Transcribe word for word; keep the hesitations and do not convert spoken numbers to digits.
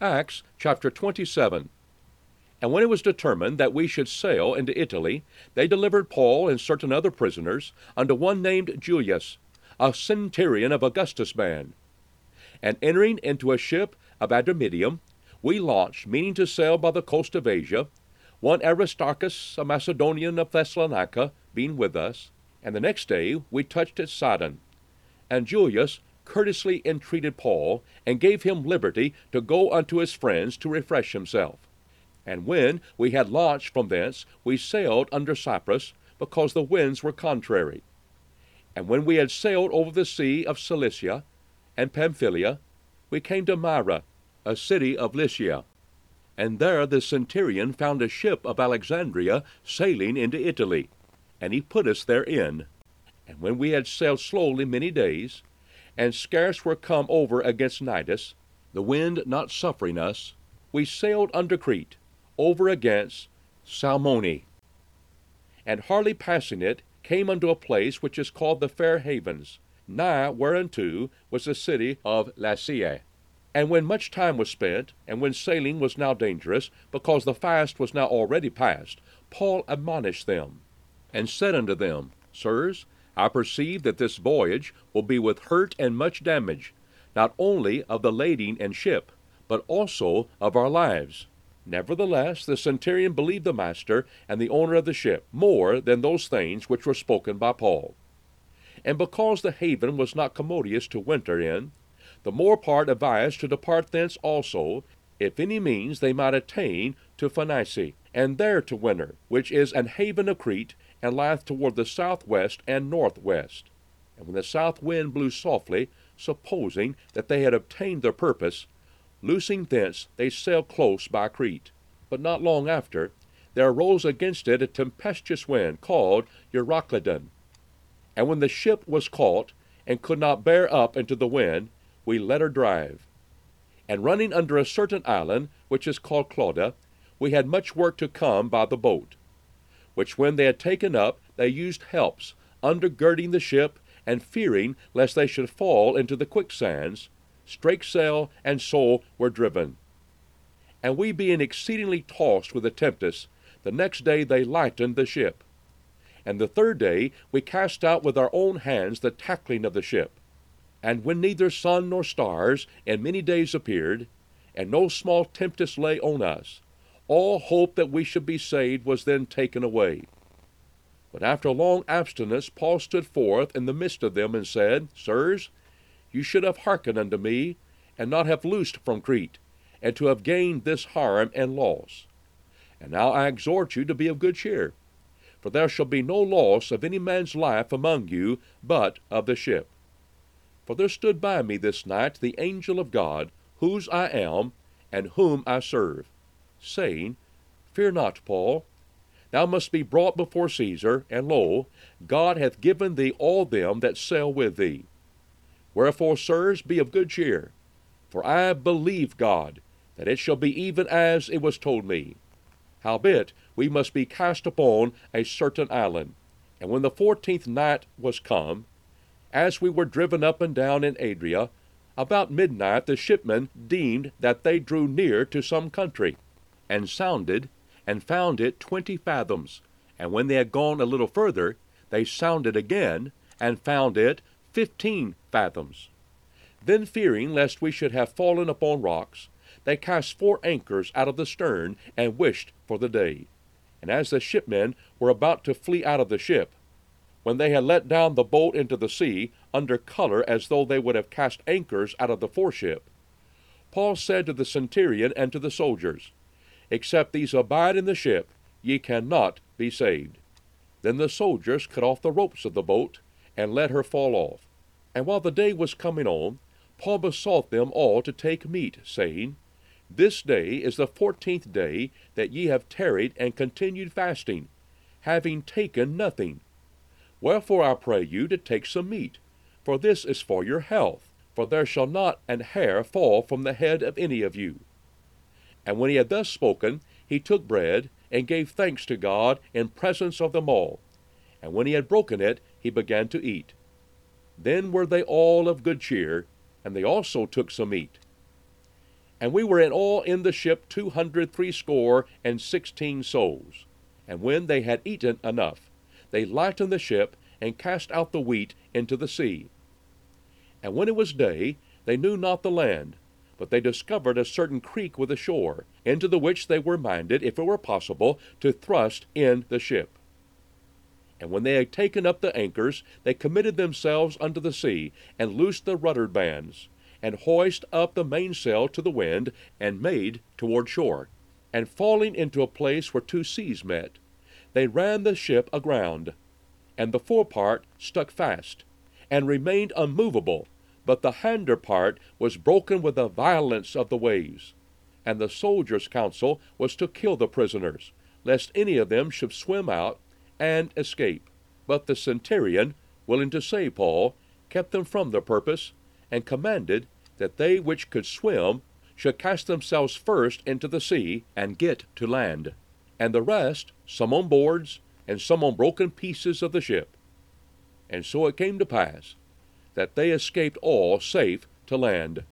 Acts chapter twenty-seven. And when it was determined that we should sail into Italy, they delivered Paul and certain other prisoners unto one named Julius, a centurion of Augustus' band. And entering into a ship of Adramyttium, we launched, meaning to sail by the coast of Asia, one Aristarchus, a Macedonian of Thessalonica, being with us. And the next day we touched at Sidon. And Julius courteously entreated Paul, and gave him liberty to go unto his friends to refresh himself. And when we had launched from thence, we sailed under Cyprus, because the winds were contrary. And when we had sailed over the sea of Cilicia and Pamphylia, we came to Myra, a city of Lycia. And there the centurion found a ship of Alexandria sailing into Italy, and he put us therein. And when we had sailed slowly many days, and scarce were come over against Cnidus, the wind not suffering us, we sailed under Crete, over against Salmone, and hardly passing it, came unto a place which is called the Fair Havens, nigh whereunto was the city of Lasea. And when much time was spent, and when sailing was now dangerous, because the fast was now already past, Paul admonished them, and said unto them, Sirs, I perceive that this voyage will be with hurt and much damage, not only of the lading and ship, but also of our lives. Nevertheless, the centurion believed the master and the owner of the ship more than those things which were spoken by Paul. And because the haven was not commodious to winter in, the more part advised to depart thence also, if any means they might attain to Phoenice, and there to winter, which is an haven of Crete, and lieth toward the southwest and northwest. And when the south wind blew softly, supposing that they had obtained their purpose, loosing thence they sailed close by Crete. But not long after, there arose against it a tempestuous wind, called Euroclydon. And when the ship was caught, and could not bear up into the wind, we let her drive. And running under a certain island, which is called Clauda, we had much work to come by the boat, which when they had taken up, they used helps, undergirding the ship, and fearing lest they should fall into the quicksands, strake sail, and so were driven. And we being exceedingly tossed with the tempest, the next day they lightened the ship. And the third day we cast out with our own hands the tackling of the ship. And when neither sun nor stars in many days appeared, and no small tempest lay on us, all hope that we should be saved was then taken away. But after long abstinence Paul stood forth in the midst of them, and said, Sirs, you should have hearkened unto me, and not have loosed from Crete, and to have gained this harm and loss. And now I exhort you to be of good cheer, for there shall be no loss of any man's life among you, but of the ship. For there stood by me this night the angel of God, whose I am, and whom I serve, saying, Fear not, Paul, thou must be brought before Caesar, and lo, God hath given thee all them that sail with thee. Wherefore, sirs, be of good cheer, for I believe God, that it shall be even as it was told me. Howbeit, we must be cast upon a certain island. And when the fourteenth night was come, as we were driven up and down in Adria, about midnight the shipmen deemed that they drew near to some country, and sounded, and found it twenty fathoms. And when they had gone a little further, they sounded again, and found it fifteen fathoms. Then fearing lest we should have fallen upon rocks, they cast four anchors out of the stern, and wished for the day. And as the shipmen were about to flee out of the ship, when they had let down the boat into the sea, under color as though they would have cast anchors out of the foreship, Paul said to the centurion and to the soldiers, Except these abide in the ship, ye cannot be saved. Then the soldiers cut off the ropes of the boat, and let her fall off. And while the day was coming on, Paul besought them all to take meat, saying, This day is the fourteenth day that ye have tarried and continued fasting, having taken nothing. Wherefore I pray you to take some meat, for this is for your health, for there shall not an hair fall from the head of any of you. And when he had thus spoken, he took bread, and gave thanks to God in presence of them all. And when he had broken it, he began to eat. Then were they all of good cheer, and they also took some meat. And we were in all in the ship two hundred threescore and sixteen souls. And when they had eaten enough, they lightened the ship, and cast out the wheat into the sea. And when it was day, they knew not the land, but they discovered a certain creek with a shore, into the which they were minded, if it were possible, to thrust in the ship. And when they had taken up the anchors, they committed themselves unto the sea, and loosed the rudder bands, and hoist up the mainsail to the wind, and made toward shore. And falling into a place where two seas met, they ran the ship aground, and the forepart stuck fast, and remained unmovable, but the hinder part was broken with the violence of the waves. And the soldiers' counsel was to kill the prisoners, lest any of them should swim out and escape. But the centurion, willing to save Paul, kept them from the purpose, and commanded that they which could swim should cast themselves first into the sea, and get to land, and the rest, some on boards, and some on broken pieces of the ship. And so it came to pass, that they escaped all safe to land.